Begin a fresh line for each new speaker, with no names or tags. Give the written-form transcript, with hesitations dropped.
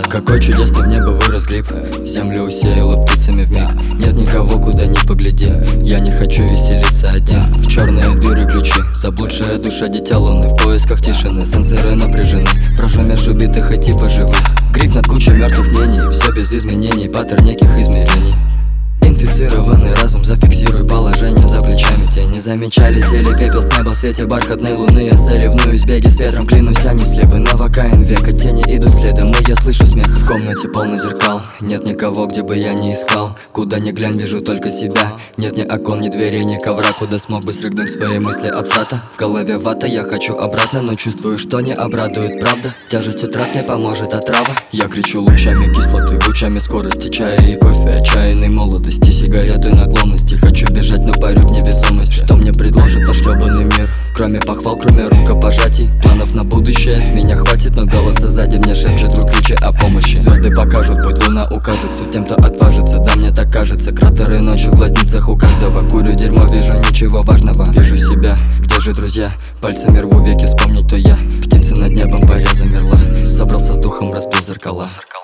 Какой чудесный в небо вырос гриб, землю усеяла птицами вмиг. Нет никого, куда ни погляди, я не хочу веселиться один. В черные дыры ключи, заблудшая душа дитя луны. В поисках тишины, сенсоры напряжены. Брожу меж убитых и типа живых. Гриф над кучей мертвых мнений, все без изменений, паттерн неких измерений. Инфицированный разум, зафиксируй положение за плечами. Тени замечали теле, пепел с неба в свете бархатной луны. Я соревнуюсь, беги с ветром, клянусь, они слепы. Новокаин века, тени идут следом, и я слышу смех. В комнате полно зеркал, нет никого, где бы я не искал. Куда ни глянь, вижу только себя. Нет ни окон, ни дверей, ни ковра, куда смог бы срыгнуть свои мысли от врата. В голове вата, я хочу обратно, но чувствую, что не обрадует правда. Тяжесть утрат мне поможет отрава. Я кричу лучами кислоты, лучами скорости, чая и кофе, отчаянной молодости. Сигареты наклонности, хочу бежать, но парю в невесомости. Что мне предложит востребованный мир? Кроме похвал, кроме рукопожатий. Планов на будущее с меня хватит, но голоса сзади мне шепчут, друг, кричи о помощи. Звезды покажут путь, луна укажет всю тем, кто отважится. Да, мне так кажется, кратеры ночью в глазницах у каждого. Курю дерьмо, вижу ничего важного. Вижу себя, где же друзья? Пальцами рву веки, вспомнить то я. Птица над небом, паря замерла. Собрался с духом, разбил зеркала.